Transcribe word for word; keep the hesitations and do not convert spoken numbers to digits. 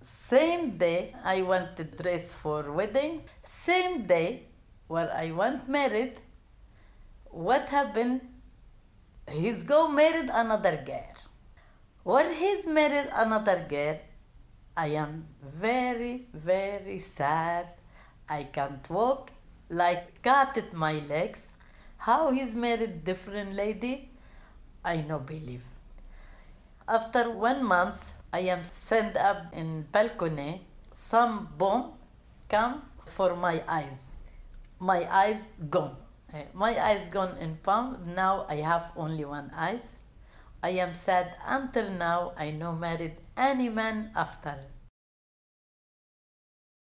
Same day I went to dress for wedding. Same day where I went married, what happened? He's go married another girl. When he's married another girl, I am very, very sad. I can't walk, like cut at my legs. How he's married different lady, I no believe. After one month, I am sent up in balcony. Some bomb come for my eyes. My eyes gone. Eh, My eyes gone in palm. Now I have only one eyes. I am sad until now. I no married any man after